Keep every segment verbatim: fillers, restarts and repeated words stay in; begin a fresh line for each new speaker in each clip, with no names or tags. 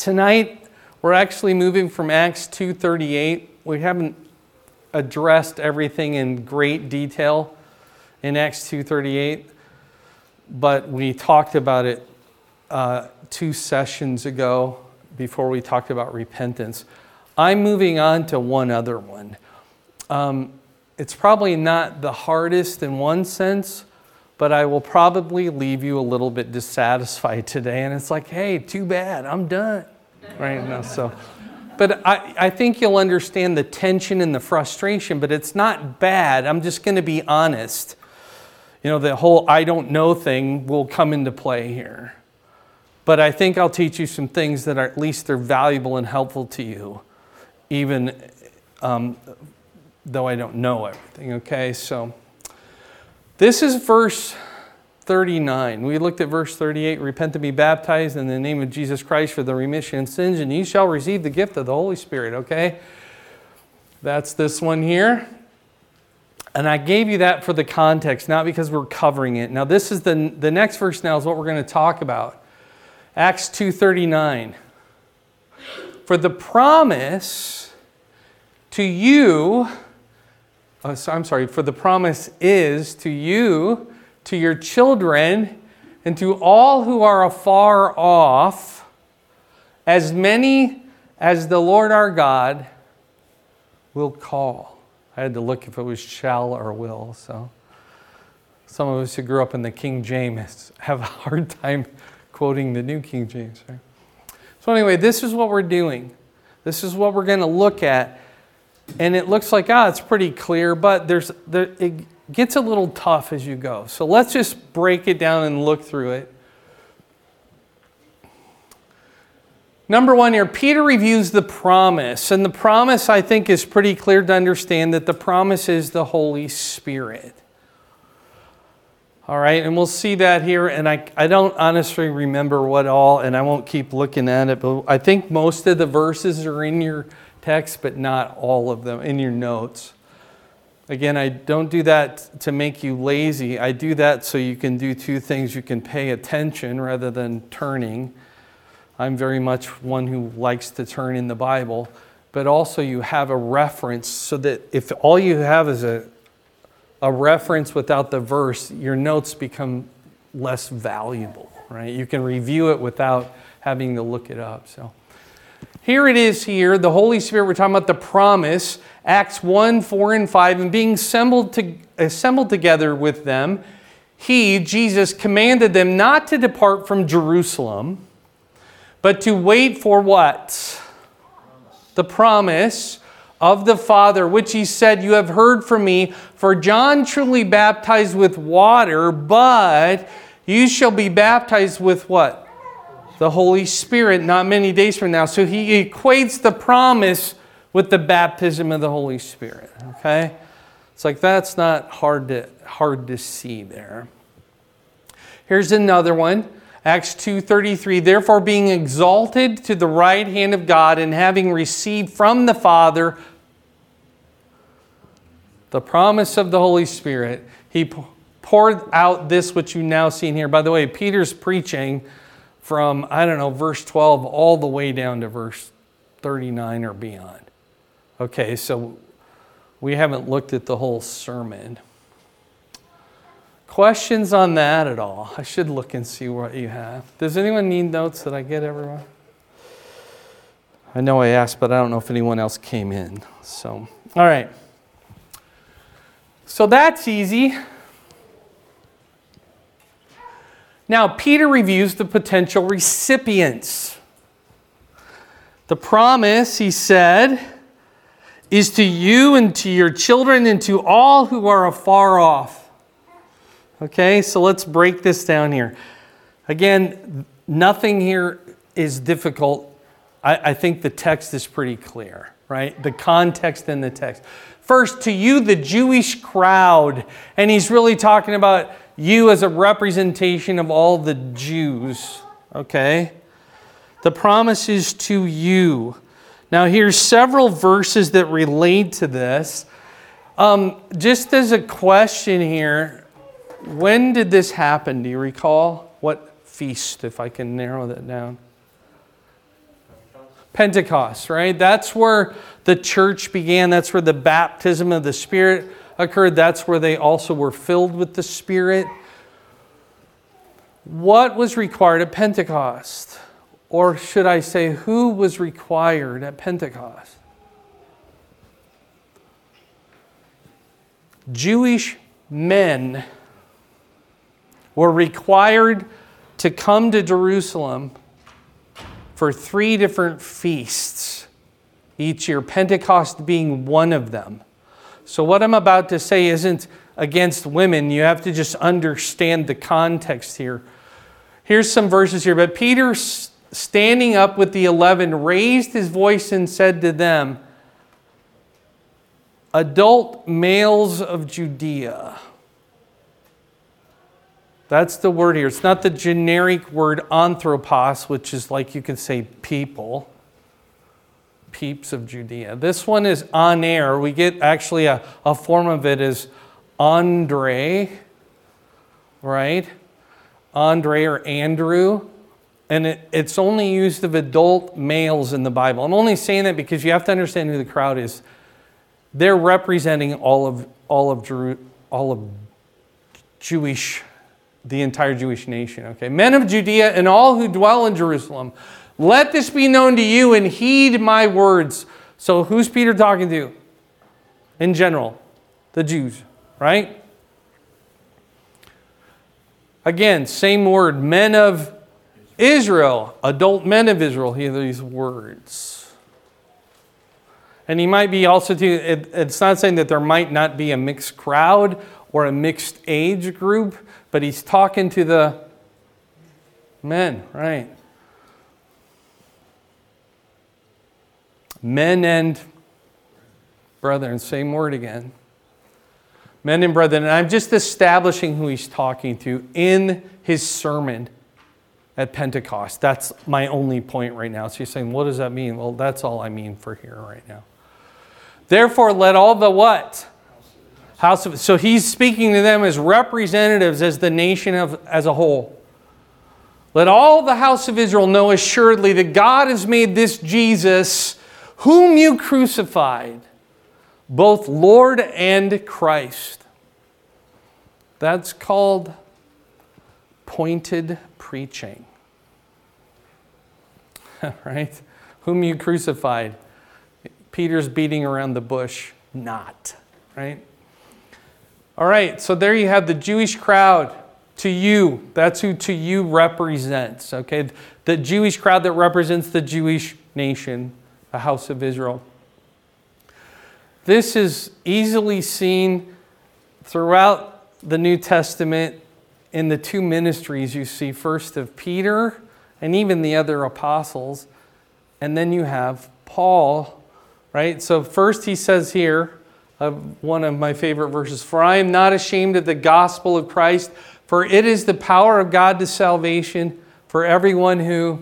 tonight we're actually moving from Acts two thirty-eight. We haven't addressed everything in great detail in Acts two thirty-eight, but we talked about it uh, two sessions ago before we talked about repentance. I'm moving on to one other one. Um, it's probably not the hardest in one sense, but I will probably leave you a little bit dissatisfied today. And it's like, hey, too bad, I'm done. Right now, so. But I, I think you'll understand the tension and the frustration, but it's not bad. I'm just going to be honest. You know, the whole I don't know thing will come into play here. But I think I'll teach you some things that are at least they're valuable and helpful to you, even um, though I don't know everything, okay? So this is verse thirty-nine. We looked at verse thirty-eight, repent and be baptized in the name of Jesus Christ for the remission of sins, and you shall receive the gift of the Holy Spirit, okay? That's this one here. And I gave you that for the context, not because we're covering it. Now this is the, the next verse now is what we're going to talk about. Acts two thirty-nine. For the promise to you, oh, so I'm sorry, for the promise is to you, to your children, and to all who are afar off, as many as the Lord our God will call. I had to look if it was shall or will. So some of us who grew up in the King James have a hard time quoting the New King James. Right? So anyway, this is what we're doing. This is what we're going to look at. And it looks like, ah, it's pretty clear, but there's there, it gets a little tough as you go. So let's just break it down and look through it. Number one here, Peter reviews the promise. And the promise, I think, is pretty clear to understand that the promise is the Holy Spirit. All right, and we'll see that here. And I, I don't honestly remember what all, and I won't keep looking at it, but I think most of the verses are in your text, but not all of them in your notes. Again, I don't do that to make you lazy. I do that so you can do two things. You can pay attention rather than turning. I'm very much one who likes to turn in the Bible, but also you have a reference so that if all you have is a a reference without the verse, your notes become less valuable, right? You can review it without having to look it up. So here it is here, the Holy Spirit, we're talking about the promise, Acts one, four, and five, and being assembled, to, assembled together with them, he, Jesus, commanded them not to depart from Jerusalem, but to wait for what? The promise of the Father, which he said, you have heard from me, for John truly baptized with water, but you shall be baptized with what? The Holy Spirit, not many days from now. So he equates the promise with the baptism of the Holy Spirit. Okay? It's like that's not hard to, hard to see there. Here's another one. Acts two thirty-three, therefore being exalted to the right hand of God and having received from the Father the promise of the Holy Spirit, he poured out this which you now see in here. By the way, Peter's preaching from, I don't know, verse twelve all the way down to verse thirty-nine or beyond. Okay, so we haven't looked at the whole sermon. Questions on that at all? I should look and see what you have. Does anyone need notes? Did I get everyone? I know I asked, but I don't know if anyone else came in. So, all right. So that's easy. Now, Peter reviews the potential recipients. The promise, he said, is to you and to your children and to all who are afar off. Okay, so let's break this down here. Again, nothing here is difficult. I, I think the text is pretty clear, right? The context in the text. First, to you, the Jewish crowd. And he's really talking about you as a representation of all the Jews. Okay? The promise is to you. Now, here's several verses that relate to this. Um, just as a question here, when did this happen? Do you recall? What feast, if I can narrow that down? Pentecost, right? That's where the church began. That's where the baptism of the Spirit occurred. That's where they also were filled with the Spirit. What was required at Pentecost? Or should I say, who was required at Pentecost? Jewish men were required to come to Jerusalem for three different feasts each year, Pentecost being one of them. So what I'm about to say isn't against women. You have to just understand the context here. Here's some verses here. But Peter, standing up with the eleven, raised his voice and said to them, adult males of Judea. That's the word here. It's not the generic word anthropos, which is like you could say people. Peeps of Judea. This one is aner. We get actually a, a form of it is Andre, right? Andre or Andrew. And it, it's only used of adult males in the Bible. I'm only saying that because you have to understand who the crowd is. They're representing all of all of Jeru, all of Jewish, the entire Jewish nation. Okay, men of Judea and all who dwell in Jerusalem, let this be known to you and heed my words. So who's Peter talking to? In general, the Jews, right? Again, same word, men of Israel, adult men of Israel. Hear these words. And he might be also, too, it, it's not saying that there might not be a mixed crowd or a mixed age group, but he's talking to the men, right? Men and brethren, same word again. Men and brethren. And I'm just establishing who he's talking to in his sermon at Pentecost. That's my only point right now. So you're saying, what does that mean? Well, that's all I mean for here right now. Therefore, let all the what? House of, so he's speaking to them as representatives, as the nation of, as a whole. Let all the house of Israel know assuredly that God has made this Jesus, whom you crucified, both Lord and Christ. That's called pointed preaching. Right? Whom you crucified. Peter's beating around the bush. Not. Right? All right, so there you have the Jewish crowd. To you. That's who to you represents. Okay? The Jewish crowd that represents the Jewish nation. The house of Israel. This is easily seen throughout the New Testament in the two ministries you see first of Peter and even the other apostles. And then you have Paul, right? So first he says here, uh, one of my favorite verses, for I am not ashamed of the gospel of Christ, for it is the power of God to salvation for everyone who...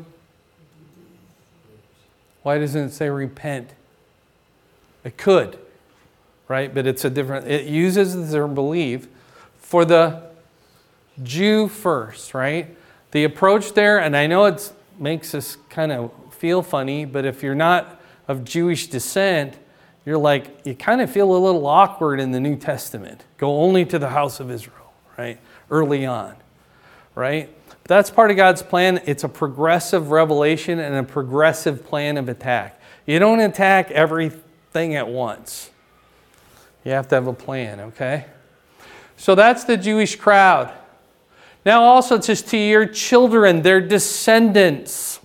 Why doesn't it say repent? It could, right? But it's a different, it uses the term believe for the Jew first, right? The approach there, and I know it makes us kind of feel funny, but if you're not of Jewish descent, you're like, you kind of feel a little awkward in the New Testament. Go only to the house of Israel, right? Early on, right? That's part of God's plan. It's a progressive revelation and a progressive plan of attack. You don't attack everything at once. You have to have a plan, okay? So that's the Jewish crowd. Now also it says to your children, their descendants.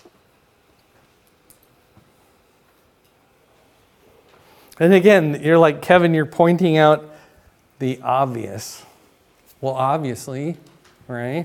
And again, you're like, Kevin, you're pointing out the obvious. Well, obviously, right?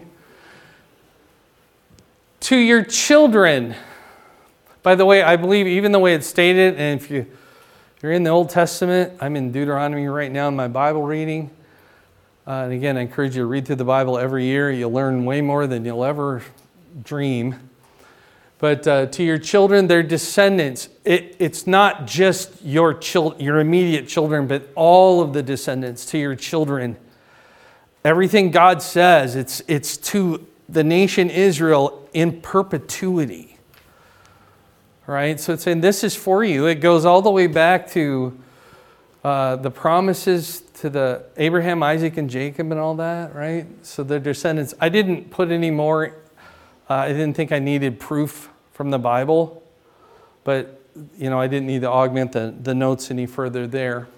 To your children. By the way, I believe even the way it's stated, and if you, you're in the Old Testament, I'm in Deuteronomy right now in my Bible reading. Uh, and again, I encourage you to read through the Bible every year. You'll learn way more than you'll ever dream. But uh, to your children, their descendants. It, it's not just your chil- your immediate children, but all of the descendants to your children. Everything God says, it's it's to the nation Israel in perpetuity. right? So it's saying this is for you. It goes all the way back to uh, the promises to the Abraham, Isaac, and Jacob and all that, right? So their descendants. I didn't put any more. Uh, I didn't think I needed proof from the Bible, but you know I didn't need to augment the, the notes any further there.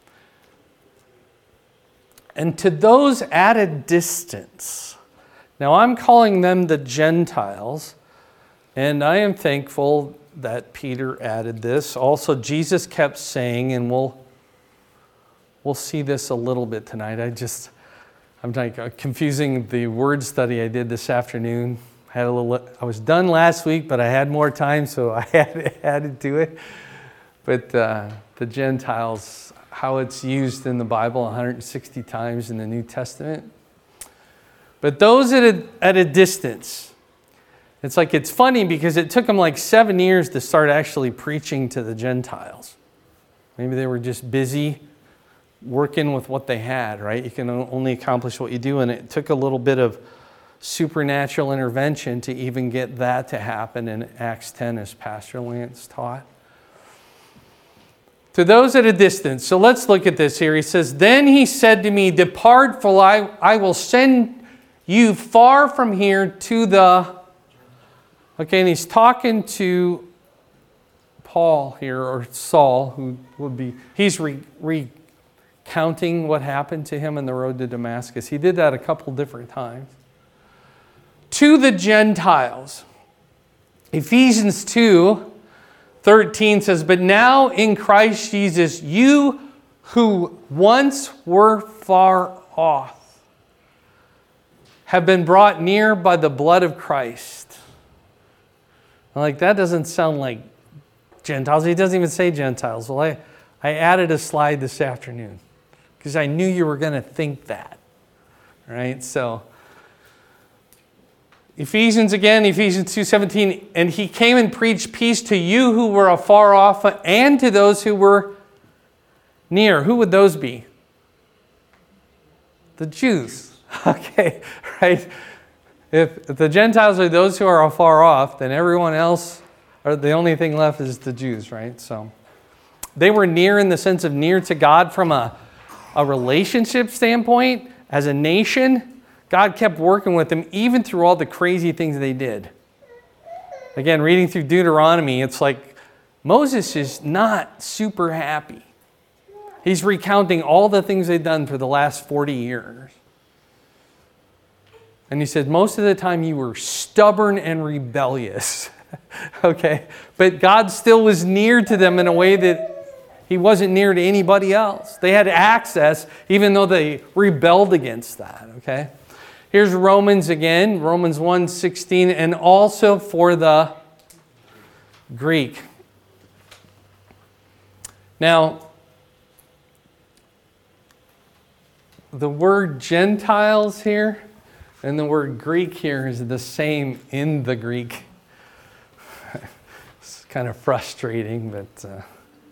And to those at a distance. Now I'm calling them the Gentiles, and I am thankful that Peter added this. Also, Jesus kept saying, and we'll we'll see this a little bit tonight. I just I'm like confusing the word study I did this afternoon. I had a little. I was done last week, but I had more time, so I had added to it. But uh, the Gentiles, how it's used in the Bible one hundred sixty times in the New Testament. But those at a, at a distance, it's like it's funny because it took them like seven years to start actually preaching to the Gentiles. Maybe they were just busy working with what they had, right? You can only accomplish what you do, and it took a little bit of supernatural intervention to even get that to happen in Acts ten, as Pastor Lance taught. To those at a distance, so let's look at this here. He says, "Then he said to me, depart, for I, I will send you far from here to the..." Okay, and he's talking to Paul here, or Saul, who would be, he's re, recounting what happened to him on the road to Damascus. He did that a couple different times. To the Gentiles. Ephesians two thirteen says, "But now in Christ Jesus, you who once were far off have been brought near by the blood of Christ." I'm like, that doesn't sound like Gentiles. He doesn't even say Gentiles. Well, I, I added a slide this afternoon because I knew you were going to think that. Right? So, Ephesians again, Ephesians two seventeen, "And he came and preached peace to you who were afar off and to those who were near." Who would those be? The Jews. Okay, right? If the Gentiles are those who are afar off, then everyone else, or the only thing left is the Jews, right? So they were near in the sense of near to God from a, a relationship standpoint. As a nation, God kept working with them even through all the crazy things they did. Again, reading through Deuteronomy, it's like Moses is not super happy. He's recounting all the things they've done for the last forty years. And he said, most of the time you were stubborn and rebellious. Okay? But God still was near to them in a way that he wasn't near to anybody else. They had access even though they rebelled against that. Okay? Here's Romans again, Romans one sixteen, "And also for the Greek." Now, the word Gentiles here and the word Greek here is the same in the Greek. It's kind of frustrating, but uh,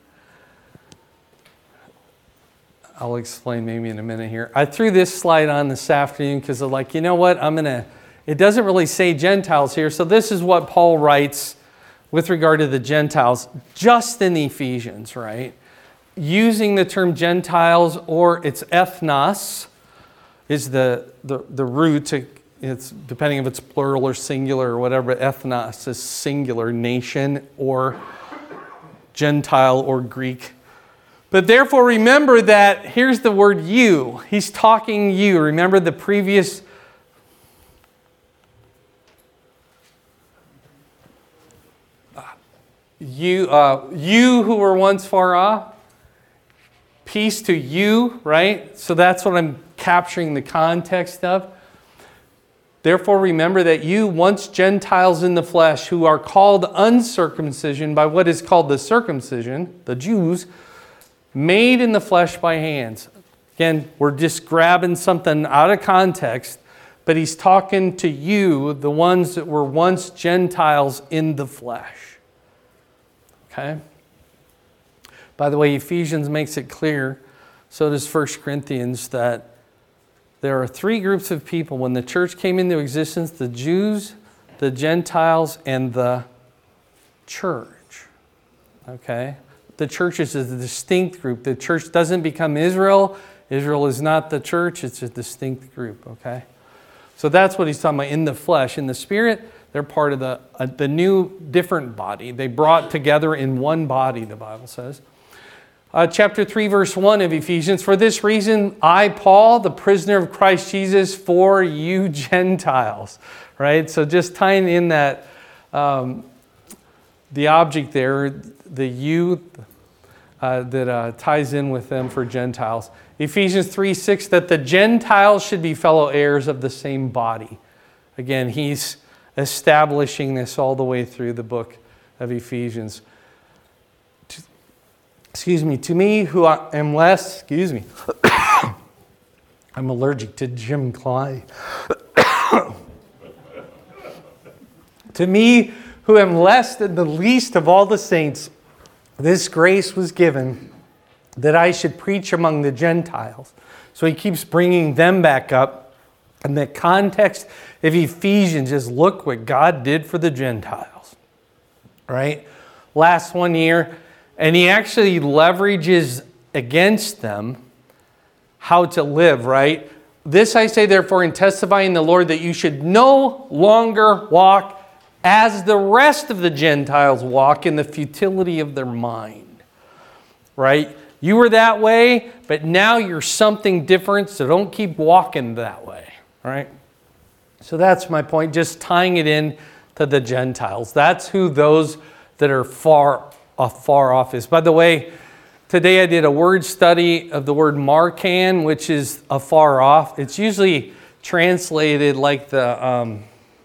I'll explain maybe in a minute here. I threw this slide on this afternoon because I'm like, you know what? I'm going to, it doesn't really say Gentiles here. So this is what Paul writes with regard to the Gentiles, just in Ephesians, right? Using the term Gentiles, or it's ethnos, is the, the, the root. It's depending if it's plural or singular or whatever. Ethnos is singular, nation, or Gentile or Greek. But therefore remember that, here's the word you. He's talking you. Remember the previous you, uh, you who were once far off. Peace to you, right? So that's what I'm capturing the context of. Therefore, remember that you, once Gentiles in the flesh, who are called uncircumcision by what is called the circumcision, the Jews, made in the flesh by hands. Again, we're just grabbing something out of context, but he's talking to you, the ones that were once Gentiles in the flesh. Okay? By the way, Ephesians makes it clear, so does First Corinthians, that there are three groups of people when the church came into existence: the Jews, the Gentiles, and the church. okay? The church is a distinct group. The church doesn't become Israel. Israel is not the church. It's a distinct group, okay? So that's what he's talking about in the flesh. In the spirit, they're part of the, uh, the new, different body. They brought together in one body, the Bible says. Uh, chapter three, verse one of Ephesians, for this reason, I, Paul, the prisoner of Christ Jesus, for you Gentiles. Right? So just tying in that, um, the object there, the you, uh, that uh, ties in with them for Gentiles. Ephesians three six, that the Gentiles should be fellow heirs of the same body. Again, he's establishing this all the way through the book of Ephesians. To, excuse me, to me who I am less, excuse me, I'm allergic to Jim Clay. To me who am less than the least of all the saints, this grace was given that I should preach among the Gentiles. So he keeps bringing them back up. In the context of Ephesians, just look what God did for the Gentiles. Right? Last one year, and he actually leverages against them how to live, right? This I say therefore in testifying the Lord, that you should no longer walk as the rest of the Gentiles walk in the futility of their mind. Right? You were that way, but now you're something different, so don't keep walking that way. Right? So that's my point, just tying it in to the Gentiles. That's who those that are far, uh, far off is. By the way, today I did a word study of the word Markan, which is afar off. It's usually translated like the um,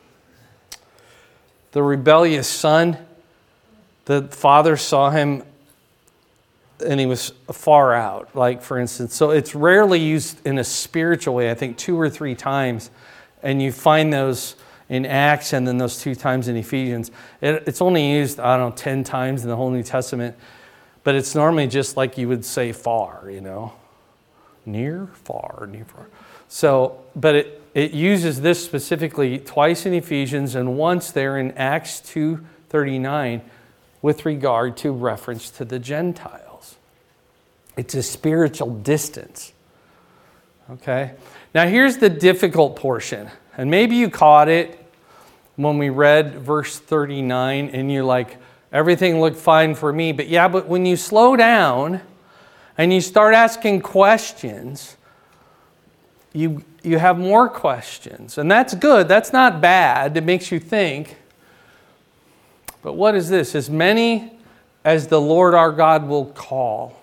the rebellious son. The father saw him and he was far out, like for instance. So it's rarely used in a spiritual way, I think two or three times. And you find those in Acts and then those two times in Ephesians. It, it's only used, I don't know, ten times in the whole New Testament. But it's normally just like you would say far, you know. Near, far, near, far. So, but it, it uses this specifically twice in Ephesians and once there in Acts two thirty-nine with regard to reference to the Gentiles. It's a spiritual distance. Okay? Now here's the difficult portion. And maybe you caught it when we read verse thirty-nine and you're like, everything looked fine for me. But yeah, but when you slow down and you start asking questions, you, you have more questions. And that's good. That's not bad. It makes you think. But what is this? As many as the Lord our God will call.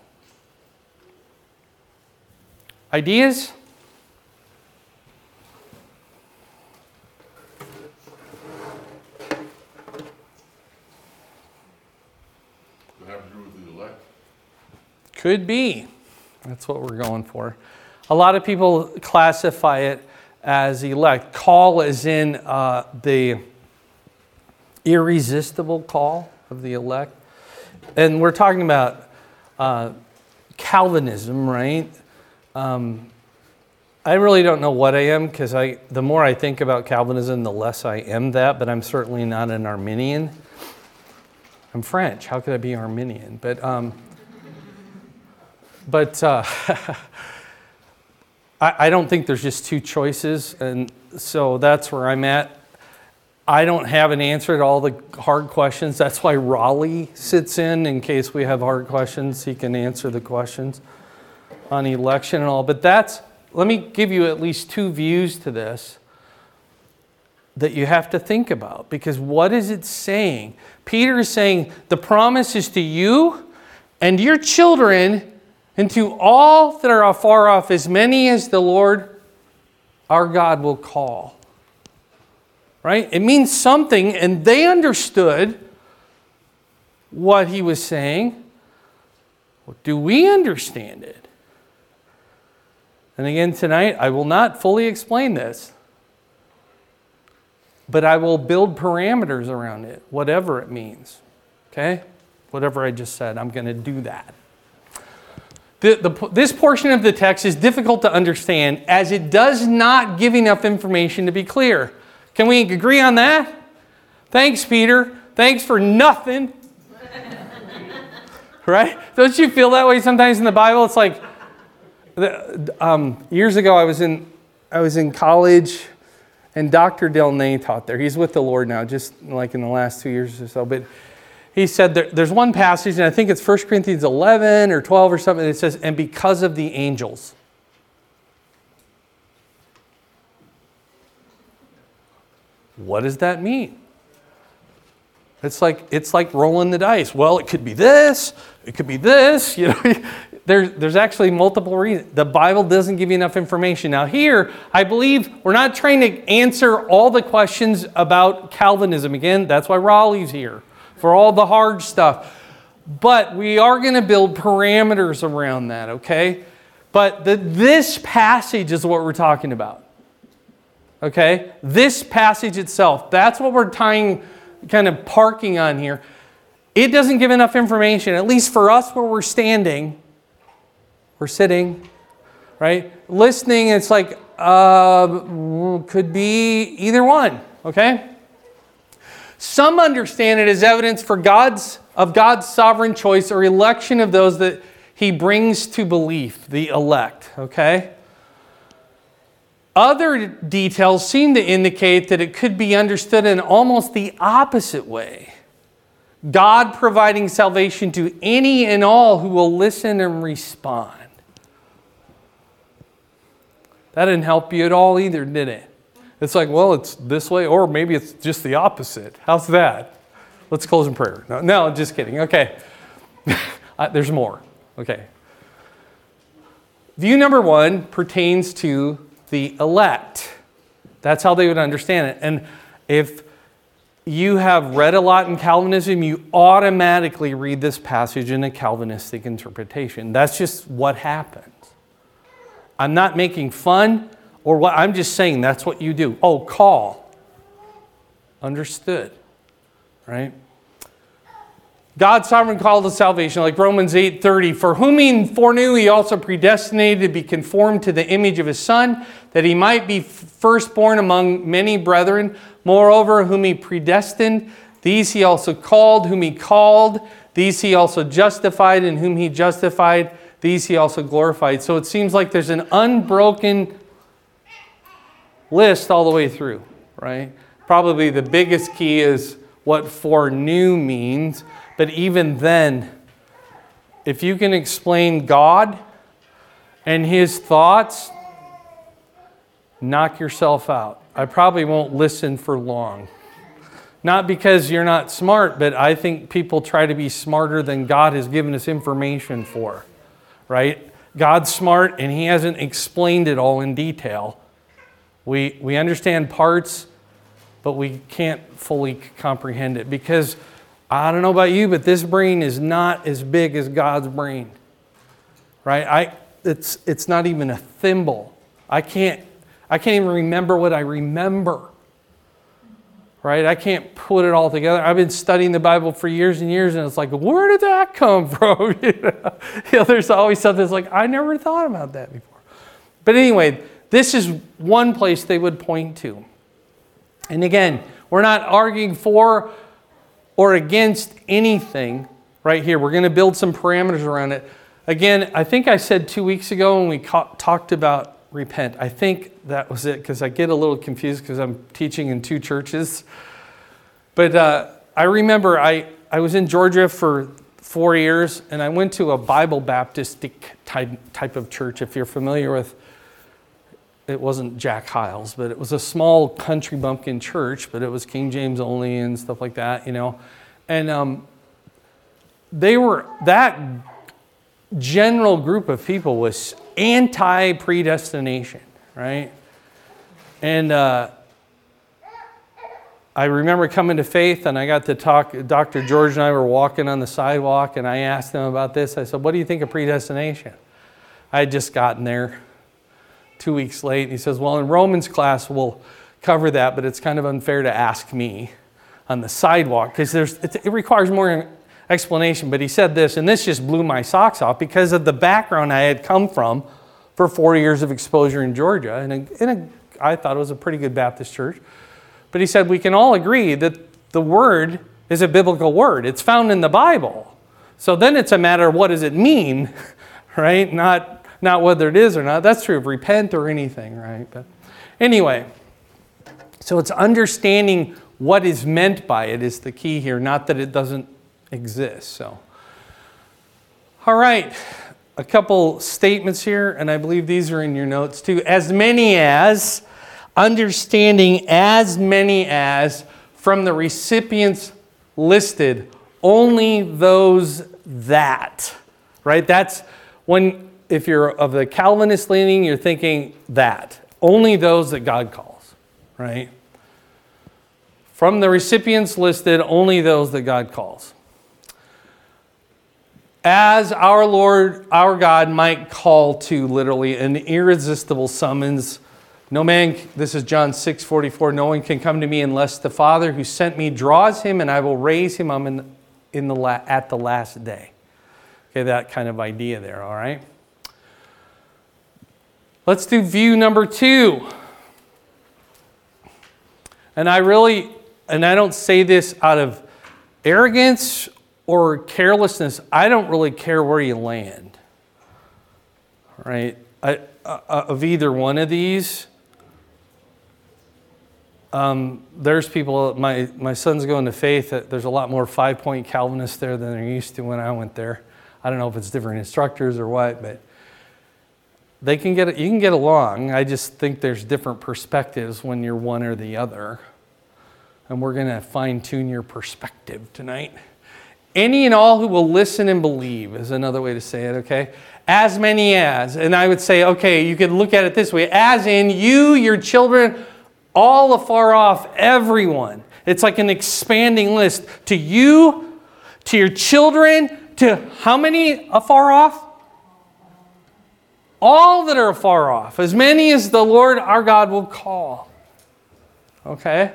Ideas? Could be. That's what we're going for. A lot of people classify it as elect. Call is in uh, the irresistible call of the elect. And we're talking about uh, Calvinism, right? Um, I really don't know what I am because I, the more I think about Calvinism, the less I am that, but I'm certainly not an Arminian. I'm French. How could I be Arminian? But... Um, But uh, I, I don't think there's just two choices, and so that's where I'm at. I don't have an answer to all the hard questions. That's why Raleigh sits in, in case we have hard questions. He can answer the questions on election and all. But that's, let me give you at least two views to this that you have to think about. Because what is it saying? Peter is saying, the promise is to you and your children, and to all that are afar off, as many as the Lord our God will call. Right? It means something, and they understood what he was saying. Do we understand it? And again, tonight, I will not fully explain this, but I will build parameters around it, whatever it means. Okay? Whatever I just said, I'm going to do that. The, the, this portion of the text is difficult to understand as it does not give enough information to be clear. Can we agree on that? Thanks, Peter. Thanks for nothing. right? Don't you feel that way sometimes in the Bible? It's like, um, years ago I was in I was in college, and Doctor Del Nay taught there. He's with the Lord now, just like in the last two years or so. But he said there, there's one passage, and I think it's First Corinthians eleven or twelve or something, that says, and because of the angels. What does that mean? It's like it's like rolling the dice. Well, it could be this, it could be this. You know, there's there's actually multiple reasons. The Bible doesn't give you enough information. Now here, I believe we're not trying to answer all the questions about Calvinism. Again, that's why Raleigh's here, for all the hard stuff. But we are going to build parameters around that, okay? But the, this passage is what we're talking about. Okay? This passage itself, that's what we're tying, kind of parking on here. It doesn't give enough information, at least for us where we're standing. We're sitting, right? Listening, it's like, uh, could be either one, okay? Some understand it as evidence for God's of God's sovereign choice or election of those that He brings to belief, the elect, okay? Other details seem to indicate that it could be understood in almost the opposite way. God providing salvation to any and all who will listen and respond. That didn't help you at all either, did it? It's like, well, it's this way, or maybe it's just the opposite. How's that? Let's close in prayer. No, no just kidding. Okay. There's more. Okay. View number one pertains to the elect. That's how they would understand it. And if you have read a lot in Calvinism, you automatically read this passage in a Calvinistic interpretation. That's just what happens. I'm not making fun or what, I'm just saying that's what you do. Oh, call. Understood. Right? God's sovereign call to salvation, like Romans eight thirty, for whom He foreknew, He also predestinated to be conformed to the image of His Son, that He might be firstborn among many brethren. Moreover, whom He predestined, these He also called. Whom He called, these He also justified. And whom He justified, these He also glorified. So it seems like there's an unbroken list all the way through, right? Probably the biggest key is what foreknew means. But even then, if you can explain God and His thoughts, knock yourself out. I probably won't listen for long. Not because you're not smart, but I think people try to be smarter than God has given us information for. Right? God's smart and He hasn't explained it all in detail. We, we understand parts, but we can't fully comprehend it because I don't know about you, but this brain is not as big as God's brain. Right? I it's it's not even a thimble. I can't I can't even remember what I remember. Right? I can't put it all together. I've been studying the Bible for years and years, and it's like, where did that come from? you know? You know, there's always something that's like, I never thought about that before. But anyway, this is one place they would point to. And again, we're not arguing for or against anything right here. We're going to build some parameters around it. Again, I think I said two weeks ago when we ca- talked about repent. I think that was it because I get a little confused because I'm teaching in two churches. But uh, I remember I, I was in Georgia for four years and I went to a Bible Baptistic type, type of church, if you're familiar with. It wasn't Jack Hyles, but it was a small country bumpkin church, but it was King James only and stuff like that, you know. And um, they were, that general group of people was anti-predestination, right? And uh, I remember coming to faith and I got to talk, Doctor George and I were walking on the sidewalk and I asked him about this. I said, what do you think of predestination? I had just gotten there. Two weeks late, and he says, well, in Romans class, we'll cover that, but it's kind of unfair to ask me on the sidewalk because there's it, it requires more explanation. But he said this, and this just blew my socks off because of the background I had come from for four years of exposure in Georgia. And a, in a, I thought it was a pretty good Baptist church. But he said, we can all agree that the word is a biblical word. It's found in the Bible. So then it's a matter of what does it mean, right? Not, not whether it is or not. That's true of repent or anything, right? But anyway, so it's understanding what is meant by it is the key here, not that it doesn't exist. So, all right, a couple statements here, and I believe these are in your notes too. As many as, understanding as many as, from the recipients listed, only those that, right? That's when, if you're of the Calvinist leaning, you're thinking that. Only those that God calls, right? From the recipients listed, only those that God calls. As our Lord, our God might call to, literally, an irresistible summons. No man, this is John six forty-four, no one can come to me unless the Father who sent me draws him, and I will raise him up in, in the la, at the last day. Okay, that kind of idea there, all right? Let's do view number two. And I really, and I don't say this out of arrogance or carelessness. I don't really care where you land, right? I, uh, of either one of these. Um, there's people, my, my son's going to faith, that there's a lot more five-point Calvinists there than there used to when I went there. I don't know if it's different instructors or what, but they can get, you can get along. I just think there's different perspectives when you're one or the other. And we're going to fine-tune your perspective tonight. Any and all who will listen and believe is another way to say it, okay? As many as. And I would say, okay, you could look at it this way. As in you, your children, all afar off, everyone. It's like an expanding list. To you, to your children, to how many afar off? All that are afar off. As many as the Lord our God will call. Okay?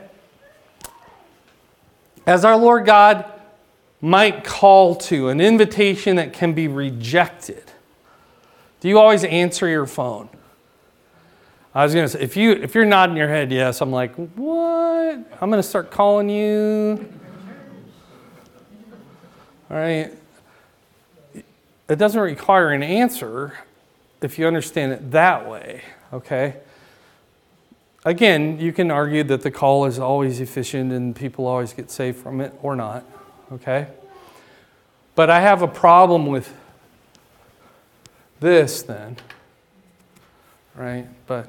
As our Lord God might call to, an invitation that can be rejected. Do you always answer your phone? I was going to say, if, you, if you're nodding your head yes, I'm like, what? I'm going to start calling you. All right. It doesn't require an answer if you understand it that way, okay? Again, you can argue that the call is always efficient and people always get saved from it, or not, okay? But I have a problem with this then, right? But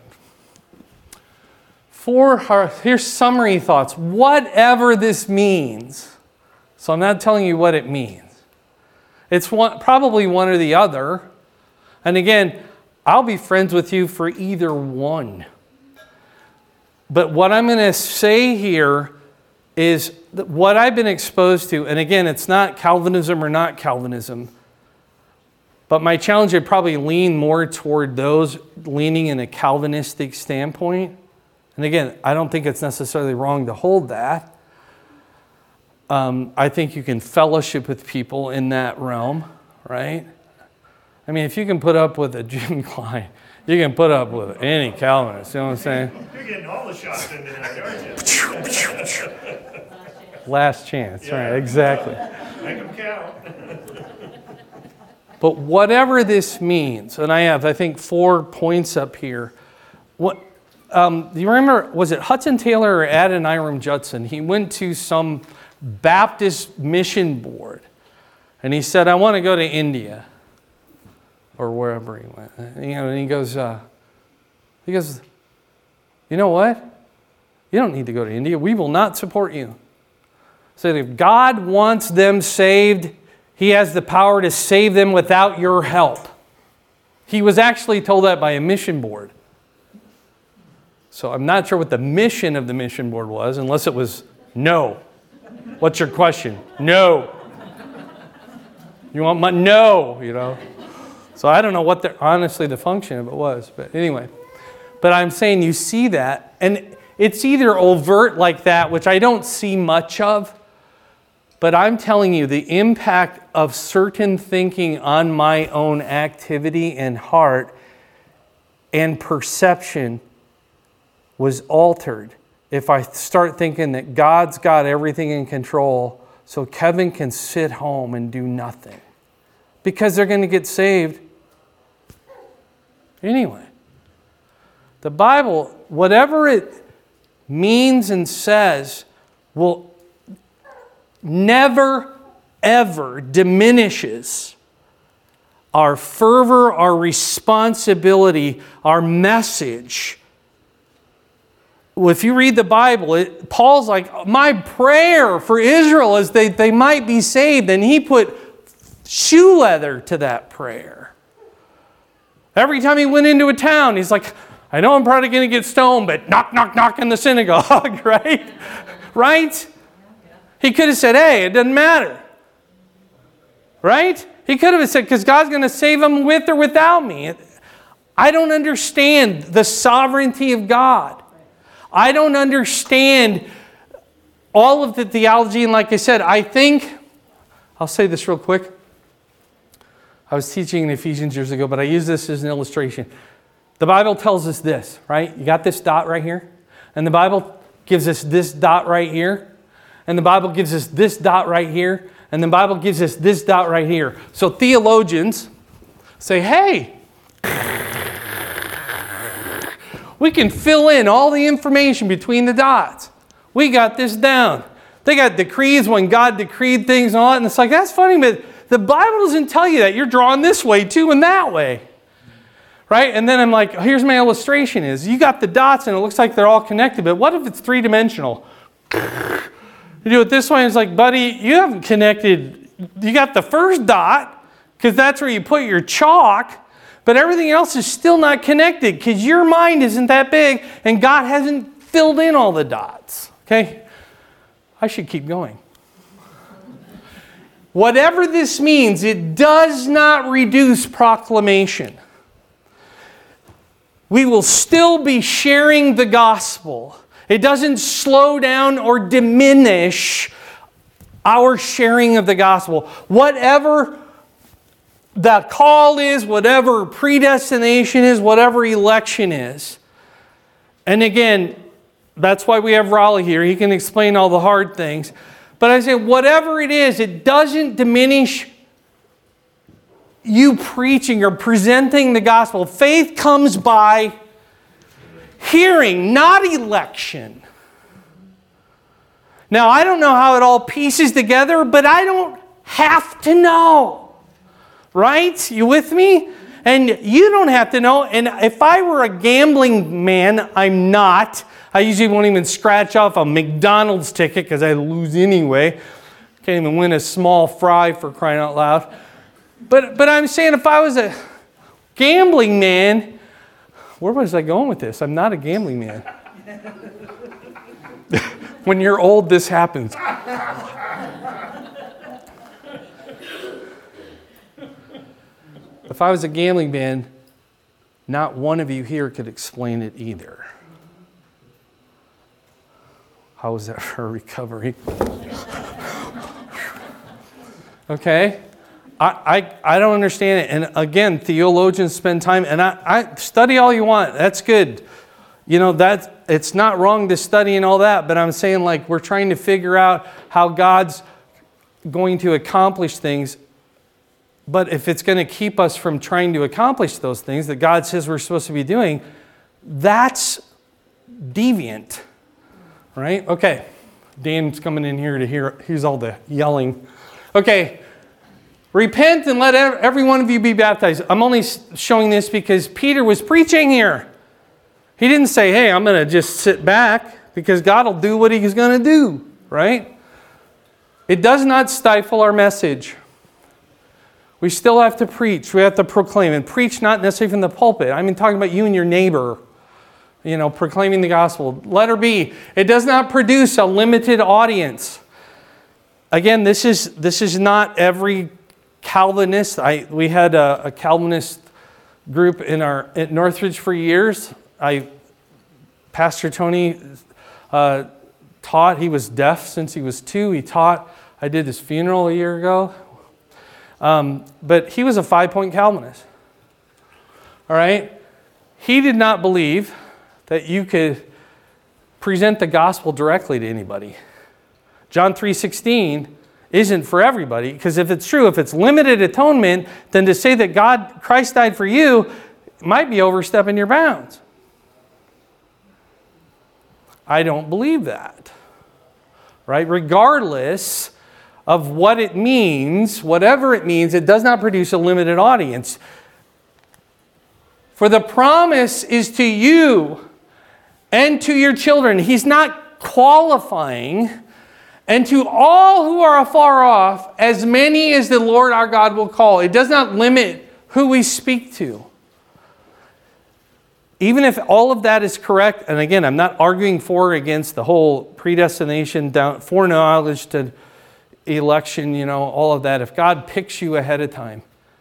for our, here's summary thoughts. Whatever this means, so I'm not telling you what it means. It's one, probably one or the other. And again, I'll be friends with you for either one. But what I'm going to say here is that what I've been exposed to, and again, it's not Calvinism or not Calvinism, but my challenge would probably lean more toward those leaning in a Calvinistic standpoint. And again, I don't think it's necessarily wrong to hold that. Um, I think you can fellowship with people in that realm, right? I mean, if you can put up with a Jim Klein, you can put up with any Calvinist. You know what I'm saying?
You're getting all the shots in tonight, aren't you?
Last chance, yeah. Right? Exactly.
Make them count.
But whatever this means, and I have, I think, four points up here. What um, do you remember? Was it Hudson Taylor or Adoniram Judson? He went to some Baptist mission board, and he said, "I want to go to India." Or wherever he went. You know, and he goes, uh, he goes, you know what? You don't need to go to India. We will not support you. So if God wants them saved, He has the power to save them without your help. He was actually told that by a mission board. So I'm not sure what the mission of the mission board was, unless it was no. What's your question? No. You want my no, you know. So I don't know what the, honestly the function of it was, but anyway. But I'm saying you see that, and it's either overt like that, which I don't see much of, but I'm telling you the impact of certain thinking on my own activity and heart and perception was altered. If I start thinking that God's got everything in control, so Kevin can sit home and do nothing. Because they're going to get saved anyway. The Bible, whatever it means and says, will never, ever diminishes our fervor, our responsibility, our message. Well, if you read the Bible, it, Paul's like, my prayer for Israel is that they might be saved. And he put shoe leather to that prayer. Every time he went into a town, he's like, I know I'm probably going to get stoned, but knock, knock, knock in the synagogue, right? Right? He could have said, hey, it doesn't matter. Right? He could have said, because God's going to save them with or without me. I don't understand the sovereignty of God. I don't understand all of the theology. And like I said, I think, I'll say this real quick. I was teaching in Ephesians years ago, but I use this as an illustration. The Bible tells us this, right? You got this dot right here. And the Bible gives us this dot right here. And the Bible gives us this dot right here. And the Bible gives us this dot right here. So theologians say, hey, we can fill in all the information between the dots. We got this down. They got decrees when God decreed things and all that. And it's like, that's funny, but the Bible doesn't tell you that. You're drawn this way too and that way. Right? And then I'm like, here's my illustration is, you got the dots and it looks like they're all connected, but what if it's three-dimensional? You do it this way, and it's like, buddy, you haven't connected. You got the first dot, because that's where you put your chalk, but everything else is still not connected, because your mind isn't that big, and God hasn't filled in all the dots. Okay? I should keep going. Whatever this means, it does not reduce proclamation. We will still be sharing the gospel. It doesn't slow down or diminish our sharing of the gospel. Whatever the call is, whatever predestination is, whatever election is. And again, that's why we have Raleigh here. He can explain all the hard things. But I say, whatever it is, it doesn't diminish you preaching or presenting the gospel. Faith comes by hearing, not election. Now, I don't know how it all pieces together, but I don't have to know. Right? You with me? And you don't have to know. And if I were a gambling man, I'm not. I usually won't even scratch off a McDonald's ticket because I lose anyway. Can't even win a small fry for crying out loud. But, but I'm saying if I was a gambling man, where was I going with this? I'm not a gambling man. When you're old, this happens. If I was a gambling man, not one of you here could explain it either. How was that for recovery? Okay? I, I, I don't understand it. And again, theologians spend time, and I, I study all you want. That's good. You know, that's, it's not wrong to study and all that, but I'm saying like we're trying to figure out how God's going to accomplish things. But if it's going to keep us from trying to accomplish those things that God says we're supposed to be doing, that's deviant. Right? Okay. Dan's coming in here to hear, here's all the yelling. Okay. Repent and let every one of you be baptized. I'm only showing this because Peter was preaching here. He didn't say, hey, I'm going to just sit back because God will do what he's going to do. Right? It does not stifle our message. We still have to preach. We have to proclaim. And preach not necessarily from the pulpit. I mean, talking about you and your neighbor. You know, proclaiming the gospel. Letter B, it does not produce a limited audience. Again, this is this is not every Calvinist. I we had a, a Calvinist group in our at Northridge for years. I Pastor Tony uh, taught. He was deaf since he was two. He taught. I did his funeral a year ago. Um, but he was a five-point Calvinist. All right? He did not believe that you could present the gospel directly to anybody. John three sixteen isn't for everybody. Because if it's true, if it's limited atonement, then to say that God, Christ died for you, might be overstepping your bounds. I don't believe that. Right? Regardless of what it means, whatever it means, it does not produce a limited audience. For the promise is to you and to your children. He's not qualifying. And to all who are afar off, as many as the Lord our God will call. It does not limit who we speak to. Even if all of that is correct, and again, I'm not arguing for or against the whole predestination, down, foreknowledge to election, you know, all of that. If God picks you ahead of time,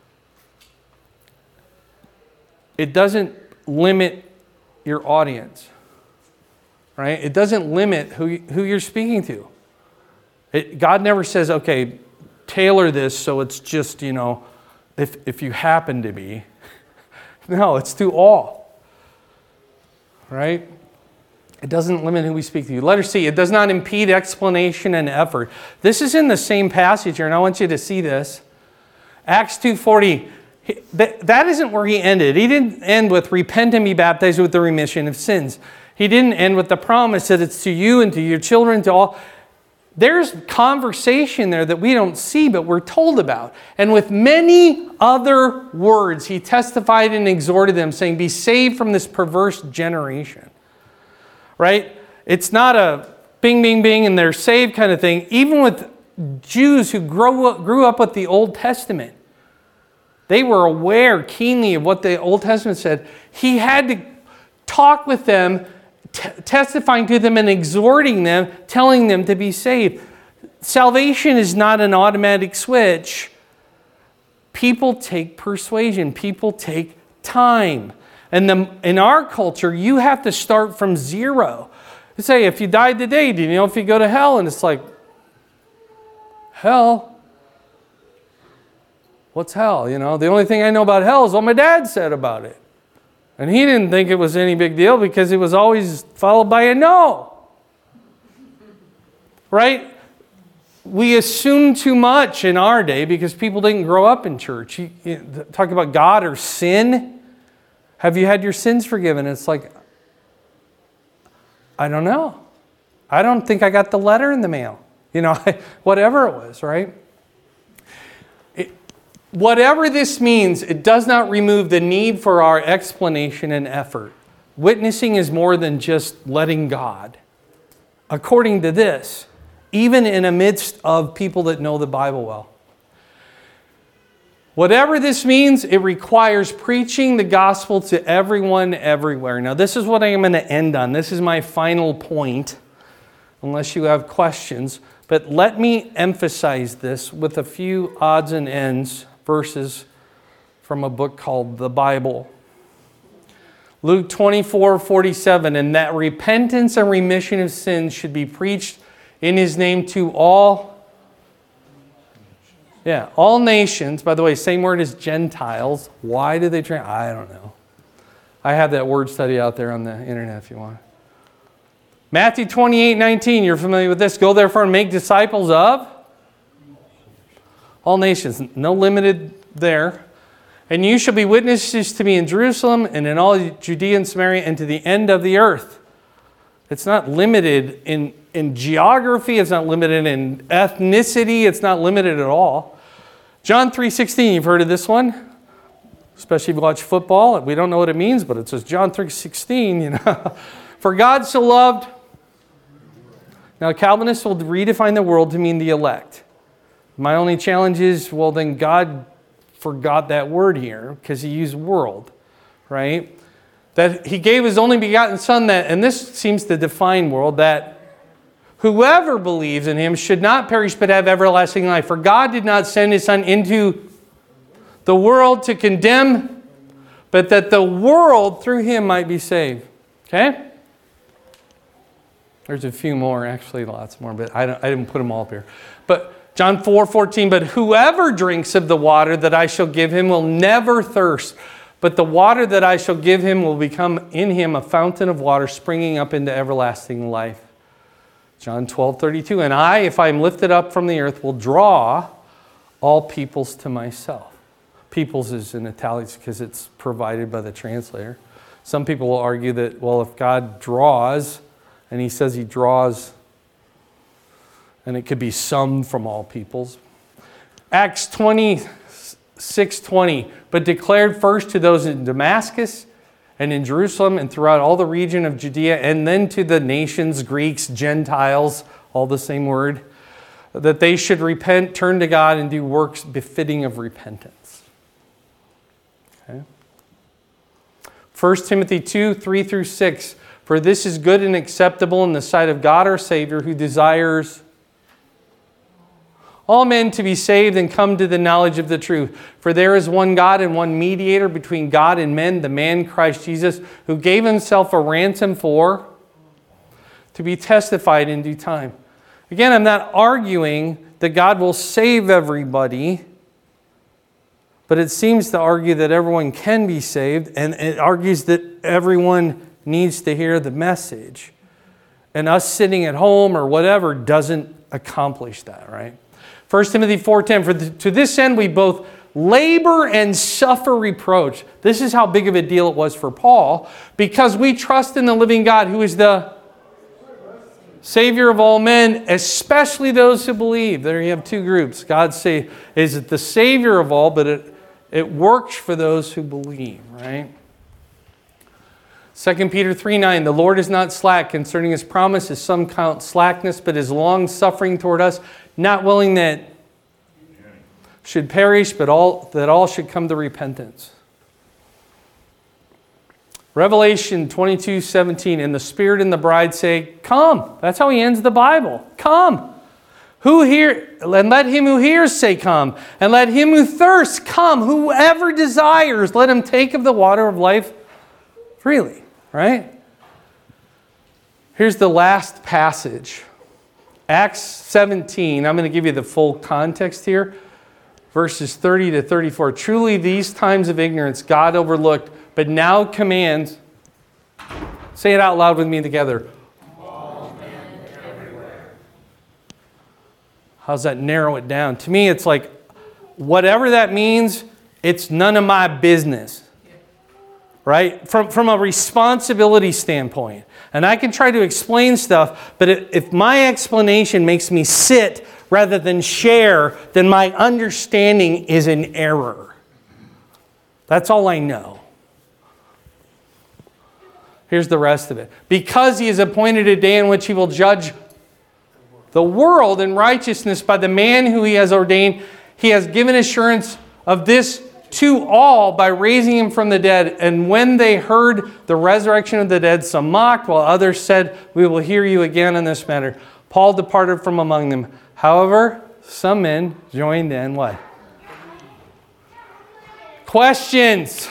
it doesn't limit your audience, right? It doesn't limit who, who you're speaking to. It, God never says, okay, tailor this so it's just, you know, if, if you happen to be. No, it's to all, right? It doesn't limit who we speak to. Letter C, it does not impede explanation and effort. This is in the same passage here, and I want you to see this. Acts two forty, that isn't where he ended. He didn't end with repent and be baptized with the remission of sins. He didn't end with the promise that it's to you and to your children, to all. There's conversation there that we don't see, but we're told about. And with many other words, he testified and exhorted them, saying, be saved from this perverse generation. Right? It's not a bing, bing, bing, and they're saved kind of thing. Even with Jews who grew up, grew up with the Old Testament, they were aware keenly of what the Old Testament said. He had to talk with them, t- testifying to them and exhorting them, telling them to be saved. Salvation is not an automatic switch. People take persuasion. People take time. And the, in our culture, you have to start from zero. You say, if you died today, do you know if you go to hell? And it's like, hell? What's hell? You know, the only thing I know about hell is what my dad said about it. And he didn't think it was any big deal because it was always followed by a no. Right? We assume too much in our day because people didn't grow up in church. You, you talk about God or sin. Have you had your sins forgiven? It's like, I don't know. I don't think I got the letter in the mail. You know, whatever it was, right? It, whatever this means, it does not remove the need for our explanation and effort. Witnessing is more than just letting God. According to this, even in the midst of people that know the Bible well. Whatever this means, it requires preaching the gospel to everyone, everywhere. Now, this is what I am going to end on. This is my final point, unless you have questions. But let me emphasize this with a few odds and ends verses from a book called the Bible. Luke twenty-four forty-seven, and that repentance and remission of sins should be preached in his name to all Yeah, all nations. By the way, same word as Gentiles. Why do they train? I don't know. I have that word study out there on the internet if you want. Matthew twenty-eight nineteen, you're familiar with this. Go therefore and make disciples of all nations. No limited there. And you shall be witnesses to me in Jerusalem and in all Judea and Samaria and to the end of the earth. It's not limited in, in geography. It's not limited in ethnicity. It's not limited at all. John three sixteen, you've heard of this one? Especially if you watch football. We don't know what it means, but it says John three sixteen, you know. For God so loved. Now, Calvinists will redefine the world to mean the elect. My only challenge is, well, then God forgot that word here because he used world, right? That he gave his only begotten Son, that, and this seems to define world, that whoever believes in him should not perish but have everlasting life. For God did not send his Son into the world to condemn, but that the world through him might be saved. Okay? There's a few more, actually lots more, but I, don't, I didn't put them all up here. But John four fourteen, but whoever drinks of the water that I shall give him will never thirst. But the water that I shall give him will become in him a fountain of water springing up into everlasting life. John twelve thirty-two. And I, if I am lifted up from the earth, will draw all peoples to myself. Peoples is in italics because it's provided by the translator. Some people will argue that, well, if God draws, and he says he draws, and it could be some from all peoples. Acts twenty-six twenty, but declared first to those in Damascus and in Jerusalem and throughout all the region of Judea, and then to the nations, Greeks, Gentiles, all the same word, that they should repent, turn to God, and do works befitting of repentance. Okay. First Timothy two, three through six. For this is good and acceptable in the sight of God our Savior, who desires all men to be saved and come to the knowledge of the truth. For there is one God and one mediator between God and men, the man Christ Jesus, who gave himself a ransom for, to be testified in due time. Again, I'm not arguing that God will save everybody, but it seems to argue that everyone can be saved, and it argues that everyone needs to hear the message. And us sitting at home or whatever doesn't accomplish that, right? First Timothy four ten, for the, to this end we both labor and suffer reproach. This is how big of a deal it was for Paul, because we trust in the living God, who is the Savior of all men, especially those who believe. There you have two groups. God say, is it the Savior of all, but it, it works for those who believe, right? Second Peter three nine, the Lord is not slack concerning his promise, as some count slackness, but is long-suffering toward us, not willing that should perish, but all that all should come to repentance. Revelation twenty-two seventeen, and the Spirit and the bride say, come. That's how he ends the Bible. Come. Who hear, and let him who hears say, come. And let him who thirsts come. Whoever desires, let him take of the water of life freely. Right? Here's the last passage. Acts seventeen. I'm going to give you the full context here. Verses thirty to thirty-four. Truly these times of ignorance God overlooked, but now commands, say it out loud with me together. All men everywhere. How's that narrow it down? To me, it's like, whatever that means, it's none of my business. Right? From, from a responsibility standpoint. And I can try to explain stuff, but if my explanation makes me sit rather than share, then my understanding is in error. That's all I know. Here's the rest of it. Because he has appointed a day in which he will judge the world in righteousness by the man who he has ordained, he has given assurance of this to all by raising him from the dead. And when they heard the resurrection of the dead, some mocked, while others said, we will hear you again in this matter. Paul departed from among them. However, some men joined in what? Questions?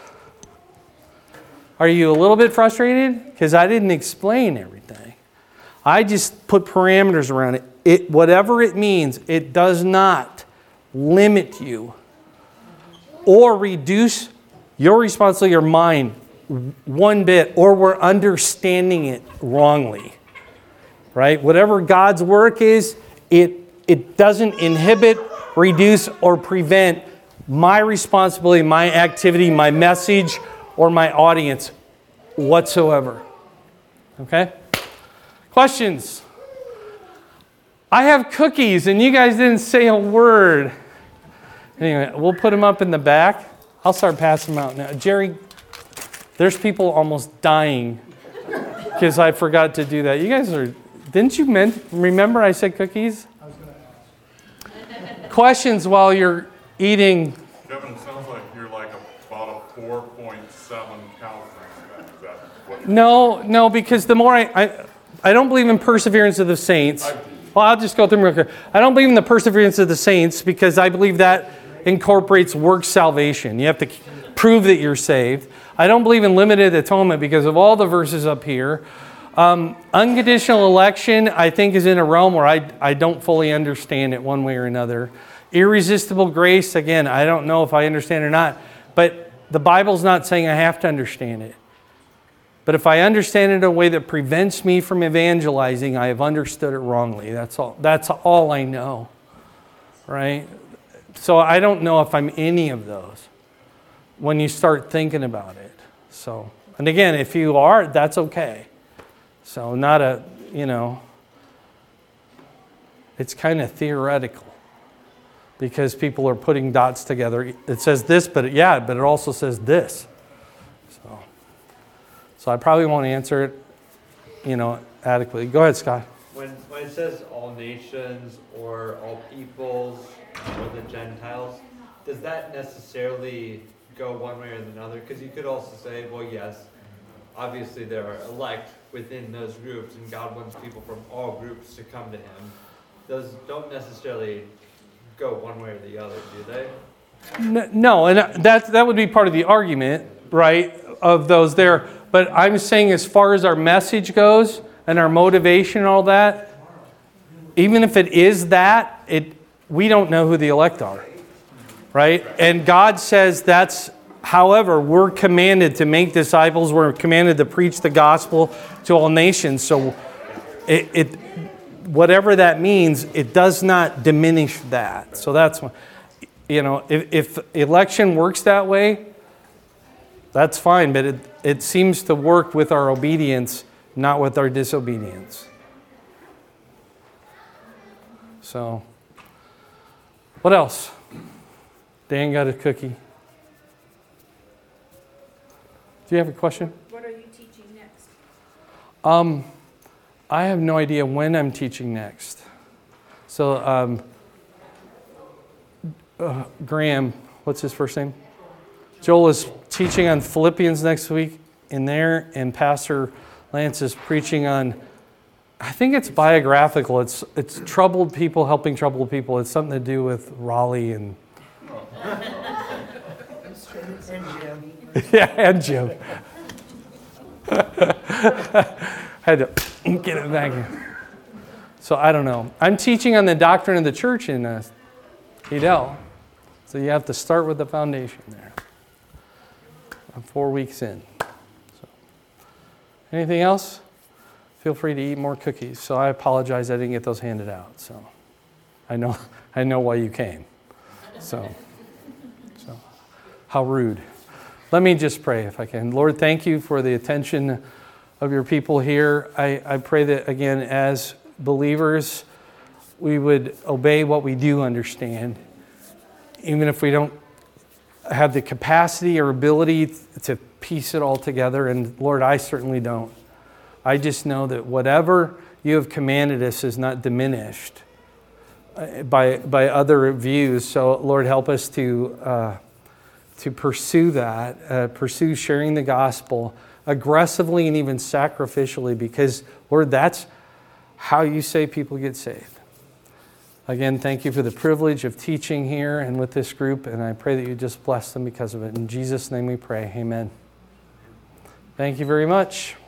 Are you a little bit frustrated? Because I didn't explain everything. I just put parameters around it. It, whatever it means, it does not limit you or reduce your responsibility or mine one bit, or we're understanding it wrongly. Right? Whatever God's work is, it, it doesn't inhibit, reduce, or prevent my responsibility, my activity, my message, or my audience whatsoever. Okay? Questions? I have cookies and you guys didn't say a word. Anyway, we'll put them up in the back. I'll start passing them out now. Jerry, there's people almost dying because I forgot to do that. You guys are, didn't you men- remember I said cookies? I was going to ask. Questions while you're eating?
Kevin, it sounds like you're like about a four point seven calories. Is that what?
No, no, because the more I, I, I don't believe in perseverance of the saints. Well, I'll just go through them real quick. I don't believe in the perseverance of the saints because I believe that incorporates work salvation. You have to prove that you're saved. I don't believe in limited atonement because of all the verses up here. Um, unconditional election, I think, is in a realm where I, I don't fully understand it one way or another. Irresistible grace, again, I don't know if I understand it or not. But the Bible's not saying I have to understand it. But if I understand it in a way that prevents me from evangelizing, I have understood it wrongly. That's all. That's all I know, right? So I don't know if I'm any of those when you start thinking about it. So, and again, if you are, that's okay. So not a, you know, it's kind of theoretical because people are putting dots together. It says this, but it, yeah, but it also says this. So, so I probably won't answer it, you know, adequately. Go ahead, Scott.
When, when it says all nations or all peoples or the Gentiles, does that necessarily go one way or another? Because you could also say, well, yes, obviously there are elect within those groups, and God wants people from all groups to come to Him. Those don't necessarily go one way or the other, do they?
No, and that that would be part of the argument, right, of those there. But I'm saying as far as our message goes and our motivation and all that, even if it is that, it we don't know who the elect are, right? And God says that's, however, we're commanded to make disciples. We're commanded to preach the gospel to all nations. So it, it whatever that means, it does not diminish that. So that's, you know, if, if election works that way, that's fine. But it, it seems to work with our obedience, not with our disobedience. So, what else? Dan got a cookie. Do you have a question?
What are you teaching next?
Um, I have no idea when I'm teaching next. So, um, uh, Graham, what's his first name? Joel is teaching on Philippians next week in there, and Pastor Lance is preaching on, I think it's biographical. It's it's troubled people helping troubled people. It's something to do with Raleigh and
And Jim.
yeah, and Jim. Had to get it back here. So I don't know. I'm teaching on the doctrine of the church in uh, Edel. So you have to start with the foundation there. I'm four weeks in. So. Anything else? Feel free to eat more cookies. So I apologize I didn't get those handed out. So I know I know why you came. So, so how rude. Let me just pray if I can. Lord, thank you for the attention of your people here. I, I pray that, again, as believers, we would obey what we do understand, even if we don't have the capacity or ability to piece it all together. And Lord, I certainly don't. I just know that whatever you have commanded us is not diminished by by other views. So Lord, help us to uh, to pursue that, uh, pursue sharing the gospel aggressively and even sacrificially, because Lord, that's how you say people get saved. Again, thank you for the privilege of teaching here and with this group, and I pray that you just bless them because of it. In Jesus' name we pray, amen. Thank you very much.